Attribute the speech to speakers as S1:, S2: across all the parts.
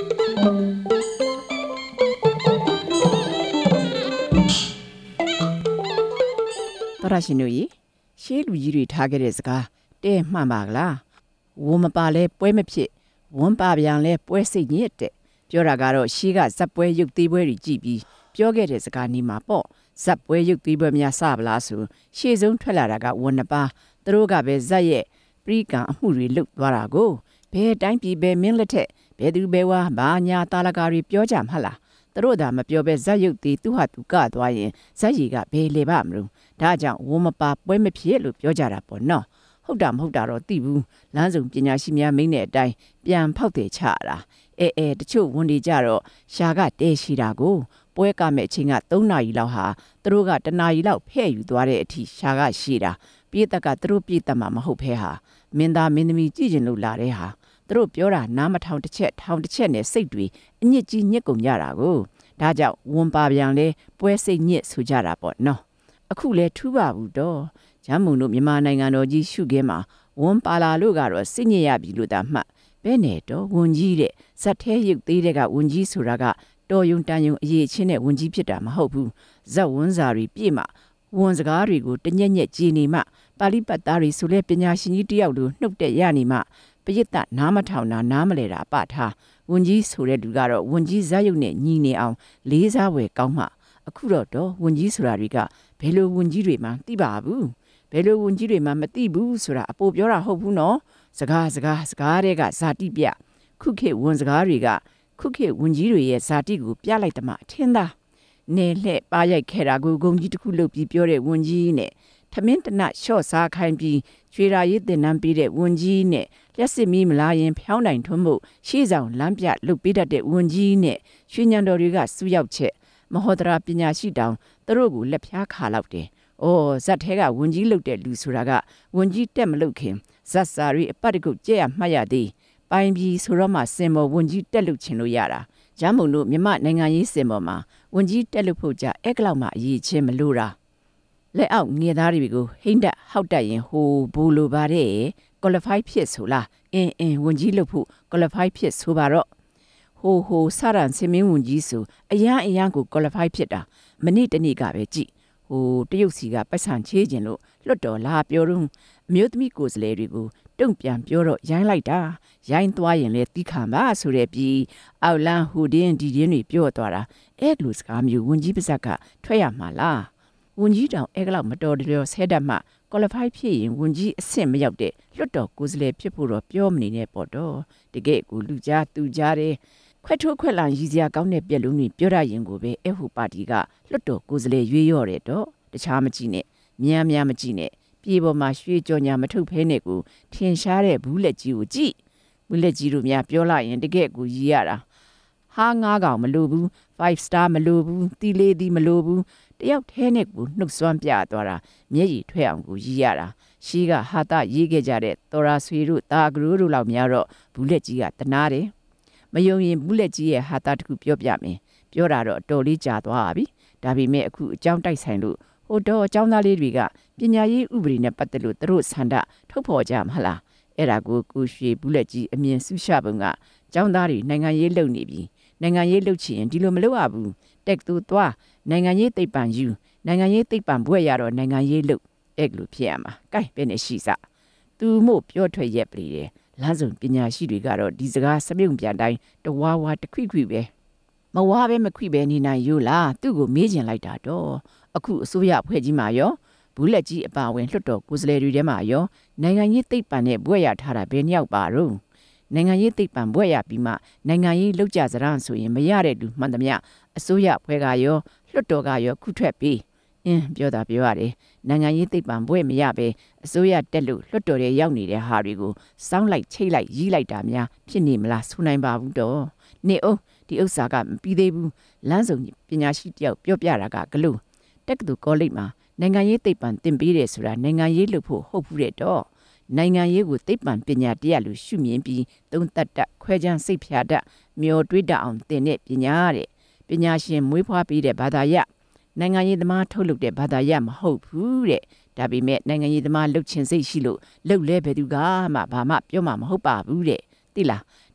S1: တော်ရရှင်တို့ရေရှေးလူကြီးတွေထားခဲ့တဲ့စကားတဲ့မှန်ပါကလားဝမပါလဲပွဲမဖြစ်ဝမ်းပါပြန်လဲပွဲစိတ်ညစ်တဲ့ပြောတာကတော့ရှေးကဇက်ပွဲရုပ်သေးပွဲတွေကြည့်ပြီးပြောခဲ့တဲ့စကားနေမှာပေါ့ဇက်ပွဲရုပ်သေးပွဲများစပလားဆိုရှေးဆုံးထွက်လာတာကဝဏ္ဏပါသူတို့ကပဲဇက်ရဲ့ပရိကံအမှုတွေလုပ်သွားတာကိုဘယ်တိုင်းပြည်ပဲမင်းလက်ထက်ဘယ်သူပဲဝါဘာညာတာလကာတွေပြောကြမှာလားသူတို့သာမပြောပဲဇက်ရုပ်သေးသူဟာသူကသွားရင်ဇက်ရီကဘယ်လေပါမလို့ဒါကြောင့်ဝမပါပွဲမဖြစ်လို့ပြောကြတာပေါ့နော်ဟုတ်တာမဟုတ်တာတော့သိဘူးလမ်းစုံပညာရှိများမိန့်တဲ့အတိုင်းပြန်ဖောက်တယ်ချတာတချို့ဝန်တွေကြတော့ရှာကတဲရှိတာကိုပွဲကမဲ့အချိန်က3နာရီလောက်ဟာသူတို့က1နာရီလောက်ဖဲ့ယူသွားတဲ့အထိရှာကရှိတာပြေးတက်ကသူတို့ပြေးတက်မှာမဟုတ်ဖဲဟာမင်းသားမင်းသမီးကြည့်ကျင်လို့လာတဲ့ဟာသူတို့ပြောတာနားမထောင်တစ်ချက်ထောင်တစ်ချက်နဲ့စိတ်တွေအညစ်ကြီးညစ်ကုန်ကြတာကိုဒါကြောင့်ဝန်ပါပြန်လဲပွဲစိတ်ညစ်ဆိုကြတာပေါ့နော်အခုလဲထူးပါဘူးတော့ဂျမ်းမုံတို့မြန်မာနိုင်ငံတော်ကြီးရှုခင်းမှာဝန်ပါလာလို့ကတော့စိတ်ညစ်ရပြီလို့သာမှတ်ဘဲနဲ့တော့ဝန်ကြီးတဲ့ဇက်သေးရုပ်သေးတဲ့ကဝန်ကြီးဆိုတာကတော်ယုံတန်ယုံအရေးချင်းတဲ့ဝန်ကြီးဖြစ်တာမဟုတ်ဘူးဇက်ဝန်စာတွေပြည့်မှဝန်စကားတွေကိုတညက်ညက်ကြည်နေမှပါဠိပတ်သားတွေဆိုလဲပညာရှင်ကြီးတယောက်လိုနှုတ်တဲ့ရနေမှပရိသတ်နားမထောင်တာနားမလဲတာပထားဝန်ကြီးဆိုတဲ့လူကတော့ဝန်ကြီးဇက်ရုပ်နဲ့ညီနေအောင်လေးစားဝယ်ကောင်းမှအခုတော့ဝန်ကြီးဆိုတာတွေကဘယ်လိုဝန်ကြီးတွေမှသိပါဘူးဘယ်လိုဝန်ကြီးတွေမှမသိဘူးဆိုတာအပိုပြောတာဟုတ်ဘူးနော်စကားတွေကဇာတိပြခုခေတ်ဝန်စကားတွေကခုခေတ်ဝန်ကြီးတွေရဲ့ဇာတိကိုပြလိုက်တမှအထင်သာနေလှဲ့ပါရိုက်ခဲ့တာကိုဂုံကြီးတစ်ခုလုပ်ပြီးပြောတဲ့ဝန်ကြီးနဲ့ထမင်းတနလျှော့စားခိုင်းပြီးချွေရာရေးတင်နှံပေးတဲ့ဝန်ကြီးနဲ့လျှက်စစ်မီးမလာရင်ဖျောင်းတိုင်ထွန်းမှုရှေ့ဆောင်လမ်းပြလုပ်ပေးတတ်တဲ့ဝန်ကြီးနဲ့ရွှေညံတော်တွေကစူးရောက်ချက်မဟောဒရာပညာရှိတောင်သူတို့ကိုလက်ဖျားခါလောက်တယ်။အော်ဇက်ထဲကဝန်ကြီးလုပ်တဲ့လူဆိုတာကဝန်ကြီးတက်မလုပ်ခင်ဇက်စာရီအပတ်တကုတ်ကြက်ရမှတ်ရသည်။ပိုင်ပြီးဆိုတော့မှစင်မော်ဝန်ကြီးတက်လုပ်ချင်လို့ရတာ။ဂျမ်းမုံတို့မြမနိုင်ငံရေးစင်မော်မှာဝန်ကြီးတက်လုပ်ဖို့ကြအဲ့ကလောက်မှအရေးချင်းမလို့တာ။လက်အောက်ငယ်သားတွေကိုဟိမ့်တက်ဟောက်တက်ရင်ဟိုဘူလိုပါတဲ့ qualify ဖြစ်ဆိုလားအင်းဝန်ကြီးလုပ်ဖို့ qualify ဖြစ်ဆိုပါတော့ဟိုစရန်စင်မင်းဝန်ကြီးဆိုအရန်ကို qualify ဖြစ်တာမနေ့တနေ့ကပဲကြည့်ဟိုတရုတ်စီကပတ်စံချေးခြင်းလို့လွတ်တော်လာပြောတော့အမျိုးသမီးကိုယ်စားလှယ်တွေကိုတုံ့ပြန်ပြောတော့ရိုင်းလိုက်တာရိုင်းသွားရင်လေတီးခံပါဆိုတဲ့ပြီးအောက်လန်းဟူဒင်းဒီဒင်းတွေပြောသွားတာအဲ့လိုစကားမျိုးဝန်ကြီးပါဇက်ကထွက်ရမှာလားဝန်ကြီးတောင်အဲ့ကလောက်မတော်တလျော်ဆဲတတ်မှ qualify ဖြစ်ရင်ဝန်ကြီးအဆင့်မရောက်တဲ့လွတ်တော်ကိုယ်စားလှယ်ဖြစ်ဖို့တော့ပြောမနေနဲ့ပေါ့တော့တကယ်ကိုလူကြားသူကြားတယ်ခွက်ထိုးခွက်လန်ရည်စရာကောင်းတဲ့ပြက်လုံးတွေပြောရရင်ကိုပဲအဟူပါတီကလွတ်တော်ကိုယ်စားလှယ်ရွေးရော့တယ်တော့တခြားမကြည့်နဲ့များမကြည့်နဲ့ပြေပေါ်မှာရွှေကြော်ညာမထုတ်ဖဲနဲ့ကိုထင်ရှားတဲ့ဘူးလက်ကြီးကိုကြည့်ဘူးလက်ကြီးတို့များပြောလိုက်ရင်တကယ်ကိုရည်ရတာဟာငါးကောင်မလိုဘူး5 star မလိုဘူးတီလေးသည်မလိုဘူးတယောက်ထဲနဲ့ကိုနှုတ်ဆွမ်းပြသွားတာမျက်ရည်ထွက်အောင်ကိုရည်ရတာရှိကဟာတရေးခဲ့ကြတဲ့တော်ရာဆွေတို့တာဂရိုးတို့လောက်များတော့ဘူးလက်ကြီးကတနာတယ်မယုံရင်ဘူးလက်ကြီးရဲ့ဟာတာတခုပြောပြမယ်ပြောတာတော့အတော်လေးကြာသွားပြီဒါပေမဲ့အခုအကြောင်းတိုက်ဆိုင်လို့ဟိုတော့အကြောင်းသားလေးတွေကပညာရေးဥပဒေနဲ့ပတ်သက်လို့သူတို့ဆန္ဒထုတ်ဖော်ကြမှာလားအဲ့ဒါကိုကိုရွှေဘူးလက်ကြီးအမြင်ဆူရှပုံကကျောင်းသားတွေနိုင်ငံရေးလုပ်နေပြီနိုင်ငံရေးလုပ်ချင်ရင်ဒီလိုမလုပ်ရဘူးတက်သူသွားနိုင်ငံရေးသိပ္ပံယူနိုင်ငံရေးသိပ္ပံဘွဲ့ရတော့နိုင်ငံရေးလုပ်အဲ့လိုဖြစ်ရမှာကဲဘယ်နဲ့ရှိစသူမို့ပြောထွက်ရက်ပြီတယ်လမ်းစုံပညာရှိတွေကတော့ဒီစကားစပြုံပြန်တိုင်းတဝါတခွိပဲမဝါပဲမခွိပဲနေနိုင်ရိုးလားသူ့ကိုမေးကျင်လိုက်တာတော့အခုအစိုးရအဖွဲ့ကြီးမှာရောဘူးလက်ကြီးအပါဝင်လွှတ်တော်ကိုယ်စားလှယ်တွေထဲမှာရောနိုင်ငံရေးသိပ္ပံနဲ့ဘွဲ့ရထားတာဘယ်နှယောက်ပါတော့နိုင်ငံရေးသိပ္ပံဘွဲ့ရပြီးမှနိုင်ငံရေးလောက်ကြစရန်ဆိုရင်မရတဲ့လူမှန်သမျှအစိုးရအဖွဲ့ကရောလွှတ်တော်ကရောခုထွက်ပြီးပြောရတယ်နိုင်ငံရေးသိပ္ပံဘွဲ့မရပဲအစိုးရတက်လို့လွှတ်တော်ရဲ့ရောက်နေတဲ့ဟာတွေကိုစောင်းလိုက်ချိတ်လိုက်ရီးလိုက်တာများဖြစ်နေမလားဆိုနိုင်ပါဘူးတော့နေအောင်ဒီဥစ္စာကမပြီးသေးဘူးလမ်းစုံပညာရှိတယောက်ပြောပြတာကဂလို့တက္ကသိုလ်ကောလိပ်မှာနိုင်ငံရေးသိပ္ပံသင်ပေးတယ်ဆိုတာနိုင်ငံရေးလို့ဖို့ဟုတ်ဘူးတဲ့တော့နိုင်ငံရေးကိုသိပ္ပံပညာတရားလို့ရှုမြင်ပြီးသုံးသပ်တတ်ခွဲခြမ်းစိတ်ဖြာတတ်မျောတွေးတတ်အောင်သင်တဲ့ပညာတဲ့ပညာရှင်မွေးဖွားပြီးတဲ့ဘာသာရနိုင်ငံရေးသမားထုတ်လုပ်တဲ့ဘာသာရမဟုတ်ဘူးတဲ့ဒါပေမဲ့နိုင်ငံရေးသမားလှုပ်ချင်စိတ်ရှိလို့လှုပ်လဲဘယ်သူကမှဘာမှပြောမှာမဟုတ်ပါဘူးတဲ့သိလား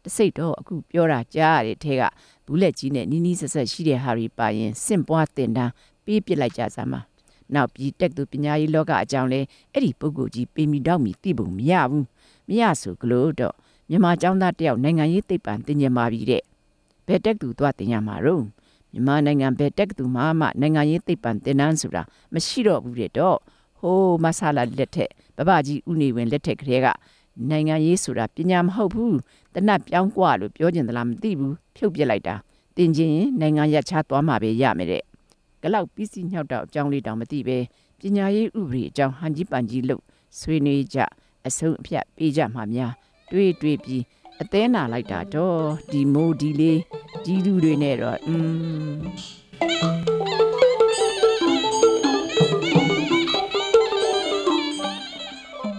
S1: တစိတ်တော့အခုပြောတာကြားရတဲ့ထဲကဘူးလက်ကြီးနဲ့နီးနီးဆက်ဆက်ရှိတဲ့ဟာတွေပါရင်စင့်ပွားတင်တန်းပေးပစ်လိုက်ကြစမ်းပါနောက်ပြီးတက်သူပညာရေးလောကအကြောင်းလဲအဲ့ဒီပုဂ္ဂိုလ်ကြီးပေမီတော့မီသိဖို့မရဘူးမရဆိုကလို့တော့မြန်မာကျောင်းသားတယောက်နိုင်ငံရေးသိပ္ပံသင်ကျင်ပါပြီတဲ့ဘယ်တက်သူသွားတင်ရမှာတော့မြန်မာနိုင်ငံဘယ်တက်သူမှနိုင်ငံရေးသိပ္ပံသင်တန်းဆိုတာမရှိတော့ဘူးတဲ့တော့ဟိုးမဆလာလက်ထက်ပပကြီးဦးနေဝင်လက်ထက်ကလေးကနိုင်ငံရေးဆိုတာပညာမဟုတ်ဘူးတနတ်ပြောင်းกว่าလို့ပြောကျင်သလားမသိဘူးဖြုတ်ပြစ်လိုက်တာတင်ချင်းနိုင်ငံရချသွားမှာပဲရမယ်တဲ့ကလောက်ပြီးစီညှောက်တော့အကြောင်းလေးတောင်မသိပဲပညာရေးဥပဒေအကြောင်းဟန်ကြီးပန်ကြီးလို့ဆွေးနွေးကြအဆုံးအဖြတ်ပေးကြမှာများတွေးပြီးအသေးနာလိုက်တာတော့ဒီမိုးဒီလေးဒီလူတွေနဲ့တော့